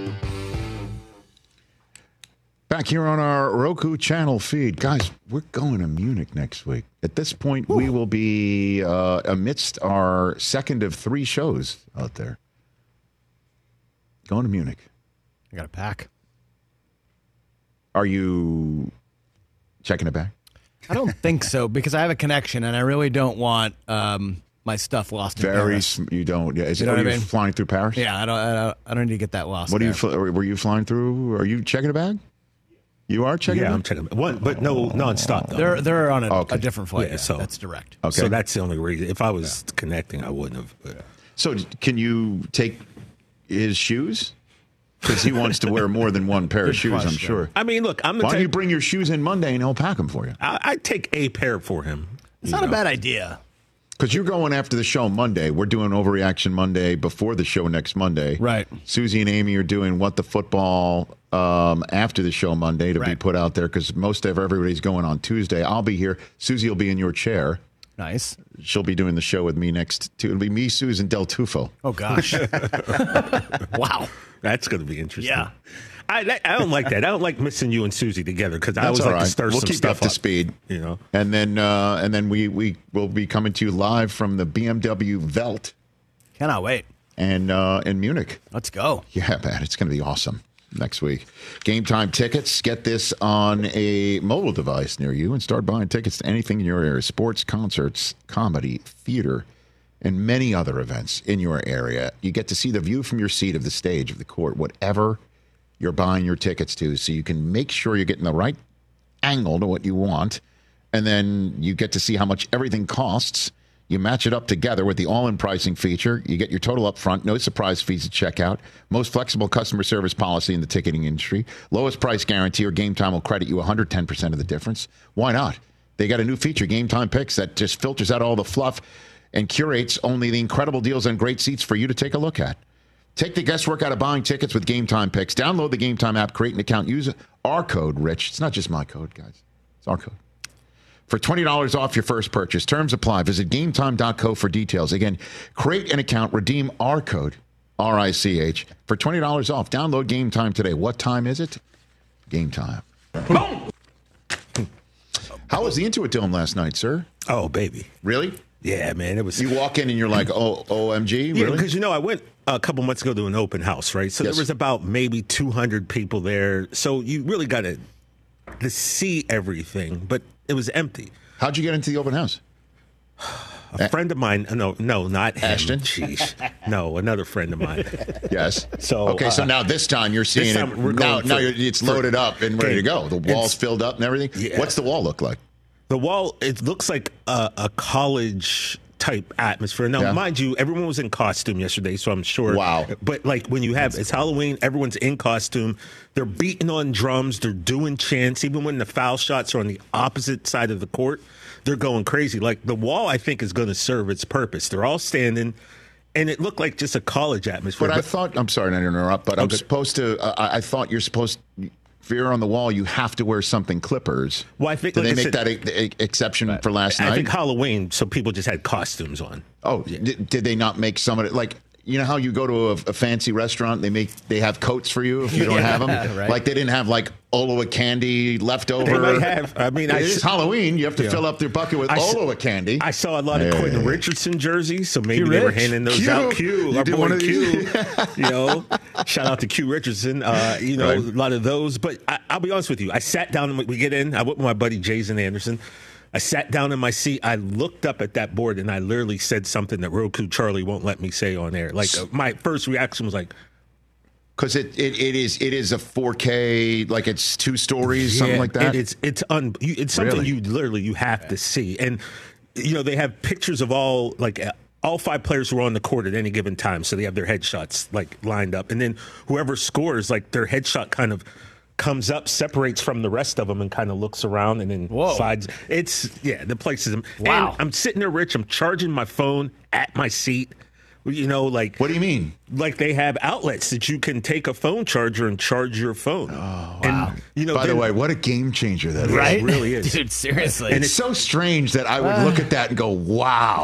Back here on our Roku channel feed. Guys, we're going to Munich next week. At this point, we will be amidst our second of 3 shows out there. Going to Munich. I got a pack. Are you checking it back? I don't think so because I have a connection and I really don't want my stuff lost in Paris. You don't. Yeah. Is You know it, what are I you mean? flying through Paris? Yeah, I don't need to get that lost. What there. were you flying through? Are you checking a bag? You are checking. Yeah, I'm checking one, but no nonstop though. They're on a different flight. Yeah, so that's direct. Okay. So that's the only reason. If I was connecting, I wouldn't have. But. So can you take his shoes? Because he wants to wear more than one pair of shoes, I'm sure. I mean, look, Why don't you bring your shoes in Monday and he'll pack them for you? I'd take a pair for him. It's not a bad idea. Because you're going after the show Monday. We're doing Overreaction Monday before the show next Monday. Right. Susie and Amy are doing What the Football after the show Monday to be put out there because most of everybody's going on Tuesday. I'll be here. Susie will be in your chair. Nice. She'll be doing the show with me next. It'll be me, Susan, Del Tufo. Oh, gosh. Wow. That's going to be interesting. Yeah. I don't like that. I don't like missing you and Susie together because I always all like right. to stir We'll some keep stuff you up to speed. You know, and then we will be coming to you live from the BMW Welt. Cannot wait. And in Munich. Let's go. Yeah, man, it's going to be awesome next week. Game Time tickets. Get this on a mobile device near you and start buying tickets to anything in your area: sports, concerts, comedy, theater, and many other events in your area. You get to see the view from your seat of the stage of the court, whatever you're buying your tickets to, so you can make sure you're getting the right angle to what you want. And then you get to see how much everything costs. You match it up together with the all-in pricing feature. You get your total up front, no surprise fees at checkout, most flexible customer service policy in the ticketing industry, lowest price guarantee, or Game Time will credit you 110% of the difference. Why not? They got a new feature, Game Time Picks, that just filters out all the fluff and curates only the incredible deals and great seats for you to take a look at. Take the guesswork out of buying tickets with Game Time Picks. Download the Game Time app, create an account, use our code, Rich. It's not just my code, guys. It's our code. For $20 off your first purchase. Terms apply. Visit GameTime.co for details. Again, create an account, redeem our code, RICH, for $20 off. Download Game Time today. What time is it? Game Time. Boom! How was the Intuit Dome last night, sir? Oh, baby. Really? Yeah, man. It was. You walk in and you're like, oh, OMG? Yeah, Really? because, I went a couple months ago to an open house, right? So Yes. there was about maybe 200 people there. So you really got to see everything, but it was empty. How'd you get into the open house? A friend of mine, no, not him. Ashton? Jeez. No, another friend of mine. Yes. So okay, so now this time you're seeing this time it. we're Now, going it's loaded up and ready to go. The wall's filled up and everything. Yeah. What's the wall look like? The wall, it looks like a college type atmosphere. Now, Yeah. mind you, everyone was in costume yesterday, so I'm sure. Wow. But like when you have, it's Halloween, everyone's in costume. They're beating on drums. They're doing chants. Even when the foul shots are on the opposite side of the court, they're going crazy. Like the wall, I think, is going to serve its purpose. They're all standing. And it looked like just a college atmosphere. But I thought, I'm sorry to interrupt, but I'm supposed to, I thought you're supposed to, if you're on the wall, you have to wear something Clippers. Well, I think Did like they I make said, that exception for last night? I think Halloween, so people just had costumes on. Oh, did they not make some of it? Like, you know how you go to a fancy restaurant, they have coats for you if you don't have them? Right. Like they didn't have like Oloa candy left over. They might have. I mean, it's Halloween. You have to fill up their bucket with Oloa candy. I saw a lot of Quentin Richardson jerseys, so maybe they were handing those out. Q, our boy Q. Shout out to Q Richardson. A lot of those. But I'll be honest with you. I sat down and we get in. I went with my buddy Jason Anderson. I sat down in my seat. I looked up at that board and I literally said something that Roku Charlie won't let me say on air. Like my first reaction was like, because it is a 4K, like it's 2 stories, something like that. It's something Really? you have to see, and they have pictures of all 5 players who are on the court at any given time, so they have their headshots like lined up, and then whoever scores, like their headshot kind of comes up, separates from the rest of them, and kind of looks around and then slides. The place is. Wow. And I'm sitting there, Rich. I'm charging my phone at my seat. What do you mean? Like they have outlets that you can take a phone charger and charge your phone. Oh, wow. And, by the way, what a game changer that is. Right? It really is. Dude, seriously. And it's so strange that I would look at that and go, wow.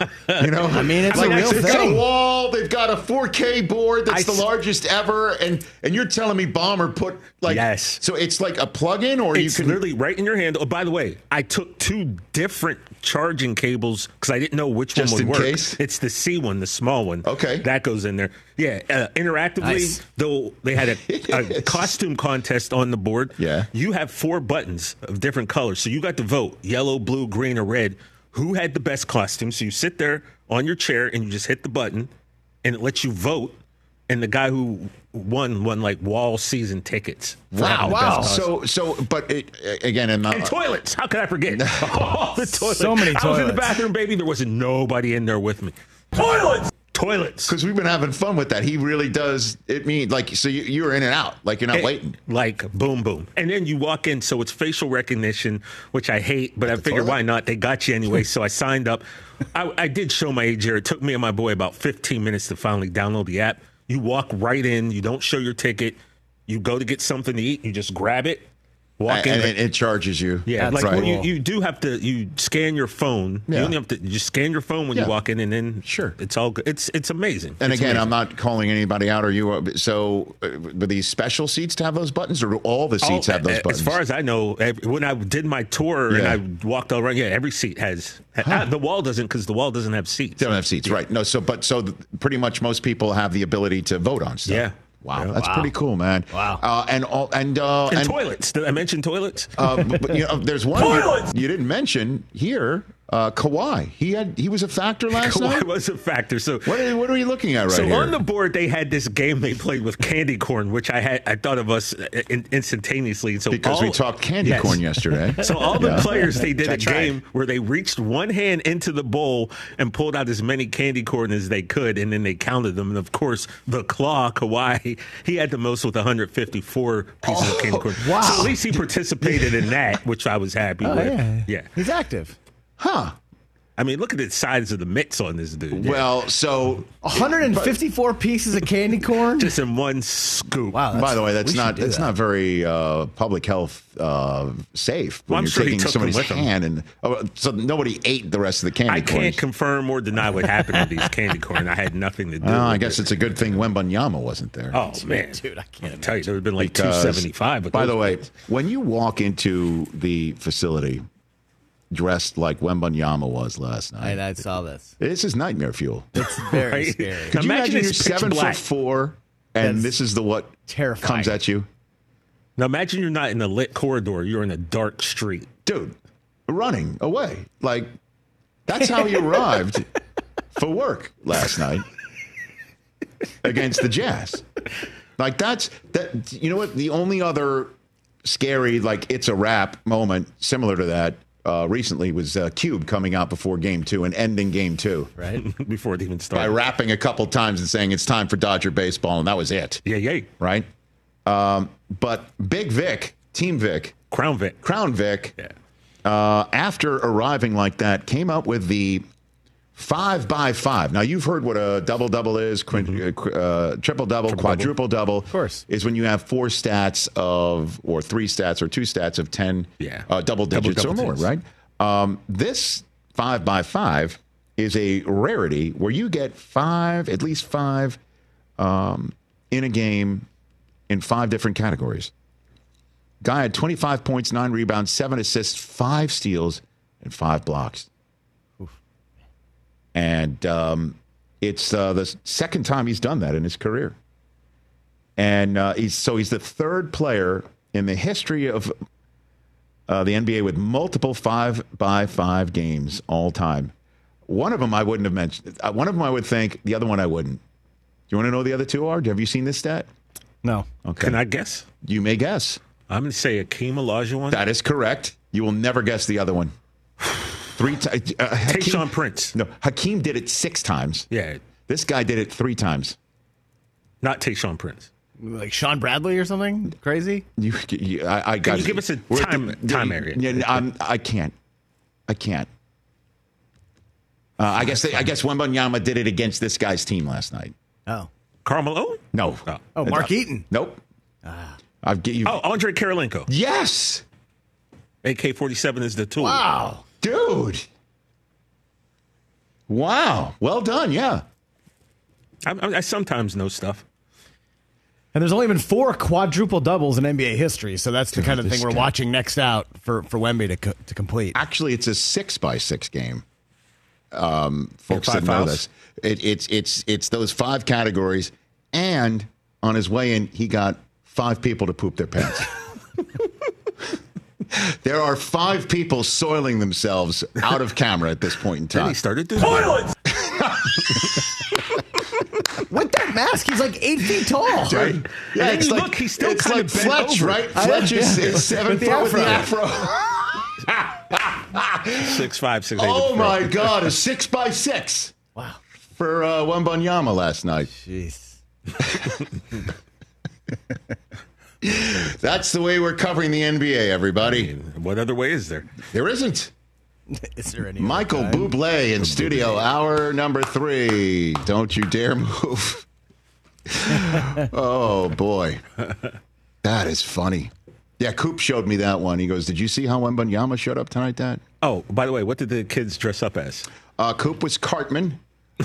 I mean, it's a real they've got a thing. wall. They've got a 4K board that's the largest ever. And you're telling me Bomber put yes. So it's like a plug-in or it's you can literally right in your hand. Oh, by the way, I took 2 different charging cables because I didn't know which Just one would in work. case? It's the C one, the small one. Okay. That goes in there. Yeah, interactively, Nice. though they had a costume contest on the board. Yeah. You have 4 buttons of different colors. So you got to vote yellow, blue, green, or red. Who had the best costume? So you sit there on your chair and you just hit the button and it lets you vote. And the guy who won like wall season tickets. Wow. But again, and toilets. How could I forget? All the toilets. So many I was in the toilets. bathroom, baby. There wasn't nobody in there with me. Toilets. Because we've been having fun with that. He really does. It means like, so you're in and out, like you're not waiting. Like boom, boom. And then you walk in. So it's facial recognition, which I hate, but I figured why not? They got you anyway. So I signed up. I did show my age here. It took me and my boy about 15 minutes to finally download the app. You walk right in. You don't show your ticket. You go to get something to eat. You just grab it. Walk in. And it charges you. Yeah, That's like right. when you do have to, you scan your phone. Yeah. You only have to just scan your phone when you walk in, and then it's all good. It's amazing. And it's again, amazing. I'm not calling anybody out or you. So, were these special seats to have those buttons, or do all the seats have those buttons? As far as I know, when I did my tour and I walked all around, every seat has. The wall doesn't, because the wall doesn't have seats. They don't have seats, right? No, pretty much most people have the ability to vote on stuff. Yeah. Wow, that's pretty cool, man. Wow. And toilets. Did I mention toilets? But there's one you didn't mention here. Kawhi. He was a factor last night. Kawhi was a factor. So what are we looking at right so here? on the board, they had this game they played with candy corn, which I thought of us instantaneously. So because we talked candy corn yesterday. So all the players, they did a game where they reached one hand into the bowl and pulled out as many candy corn as they could, and then they counted them. And of course, the claw, Kawhi, he had the most with 154 pieces of candy corn. Wow. So at least he participated in that, which I was happy with. Yeah. He's active. Huh. I mean, look at the size of the mix on this dude. Well, so 154 pieces of candy corn? Just in one scoop. Wow. By the way, that's not very public health safe. When you're I'm sure he taking took them somebody's with him. hand so nobody ate the rest of the candy I corn. can't confirm or deny what happened with these candy corn. I had nothing to do with it. I guess it's a good thing Wembanyama wasn't there. Oh, man. Dude, I can't tell you, there would have been like Because, 275. By the way, when you walk into the facility dressed like Wembanyama was last night, I saw this. this is nightmare fuel. It's very scary. Could you imagine you're it's pitch 7'4" and this is what terrifying. comes at you? Now imagine you're not in a lit corridor. You're in a dark street. Dude, running away. Like, that's how he arrived for work last night against the Jazz. Like, that. You know what? The only other scary, like, it's a wrap moment similar to that recently was Cube coming out before Game 2 and ending Game 2. Right. Before it even By started. rapping a couple times and saying it's time for Dodger baseball, and that was it. Yeah. Right? But Big Vic, Team Vic, Crown Vic. after arriving like that, came up with the 5x5. Now, you've heard what a double-double is, triple-double, quadruple-double. Of course. Is when you have 4 stats or 3 stats or 2 stats of 10 double digits or more, right? This 5x5 is a rarity where you get at least 5 in a game in 5 different categories. Guy had 25 points, 9 rebounds, 7 assists, 5 steals, and 5 blocks. And it's the second time he's done that in his career. And he's the third player in the history of the NBA with multiple 5x5 games all time. One of them I wouldn't have mentioned. One of them I would think. The other one I wouldn't. Do you want to know the other 2 are? Have you seen this stat? No. Okay. Can I guess? You may guess. I'm going to say Akeem Olajuwon. That is correct. You will never guess the other one. 3 times. Tayshaun Prince. No, Hakeem did it 6 times. Yeah. This guy did it 3 times. Not Tayshaun Prince. Like Sean Bradley or something crazy? I got. Can you give us a time area? Yeah, I can't. I guess Wembanyama did it against this guy's team last night. Oh. Karl Malone? No. Oh, Mark Eaton. Nope. I'll get you. Oh, Andre Karolinko. Yes. AK-47 is the tool. Wow. Dude. Wow. Well done. Yeah. I sometimes know stuff. And there's only been 4 quadruple doubles in NBA history, so that's the kind of thing we're watching next out for Wemby to complete. Actually, it's a 6x6 game. folks didn't know this. It's those 5 categories, and on his way in, he got 5 people to poop their pants. There are 5 people soiling themselves out of camera at this point in time. Then he started doing Toilets! With that mask, he's like 8 feet tall. Right? Yeah, it's like, look, he's still it's kind like of bent Fletch, over. right? Fletch is 7 foot with the afro. 6'5", 6'8". Oh, my God. A 6x6. Wow. For Wembanyama last night. Jeez. That's the way we're covering the NBA, everybody. What other way is there? There isn't. Is there any Michael Bublé in studio, hour number 3. Don't you dare move. Oh, boy. That is funny. Yeah, Coop showed me that one. He goes, did you see how Wembanyama showed up tonight, Dad? Oh, by the way, what did the kids dress up as? Coop was Cartman.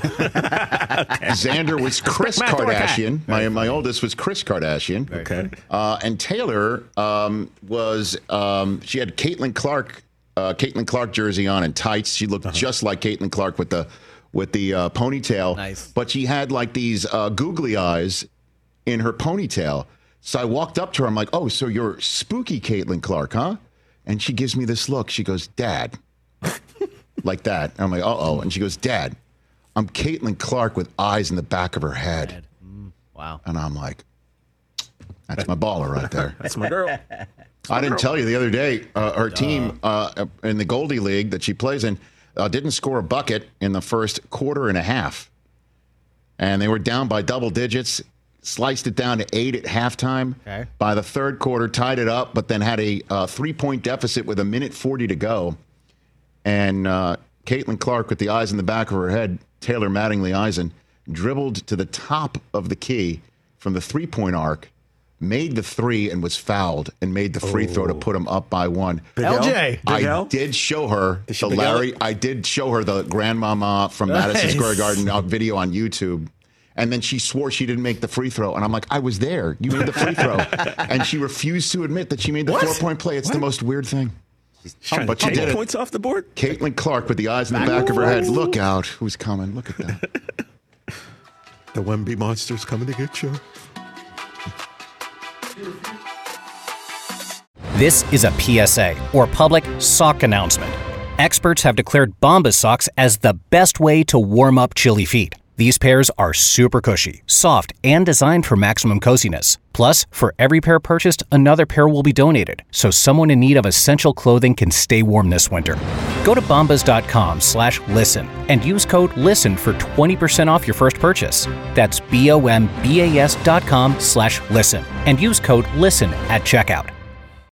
Xander was Chris Kardashian. My oldest was Chris Kardashian. Okay. And Taylor was she had Caitlin Clark jersey on and tights. She looked just like Caitlin Clark with the ponytail. Nice. But she had like these googly eyes in her ponytail. So I walked up to her. I'm like, oh, so you're spooky Caitlin Clark, huh? And she gives me this look. She goes, Dad. Like that. And I'm like, uh-oh. And she goes, Dad, I'm Caitlin Clark with eyes in the back of her head. Wow. And I'm like, that's my baller right there. That's my girl. I didn't tell you the other day, her team in the Goldie League that she plays in didn't score a bucket in the first quarter and a half. And they were down by double digits, sliced it down to 8 at halftime. Okay. By the third quarter, tied it up, but then had a 3-point deficit with 1:40 to go. And Caitlin Clark, with the eyes in the back of her head, Taylor Mattingly Eisen, dribbled to the top of the key from the 3-point arc, made the 3 and was fouled, and made the free throw to put him up by 1. LJ. I did show her the Larry. I did show her the grandmama from Madison Square Garden video on YouTube. And then she swore she didn't make the free throw. And I'm like, I was there. You made the free throw. And she refused to admit that she made the 4-point play. It's the most weird thing. But you did points off the board. Caitlin Clark with the eyes in the back of her head. Look out. Who's coming? Look at that. The Wemby monster's coming to get you. This is a PSA, or public sock announcement. Experts have declared Bombas socks as the best way to warm up chilly feet. These pairs are super cushy, soft, and designed for maximum coziness. Plus, for every pair purchased, another pair will be donated, so someone in need of essential clothing can stay warm this winter. Go to bombas.com/listen and use code LISTEN for 20% off your first purchase. That's BOMBAS.com/listen and use code LISTEN at checkout.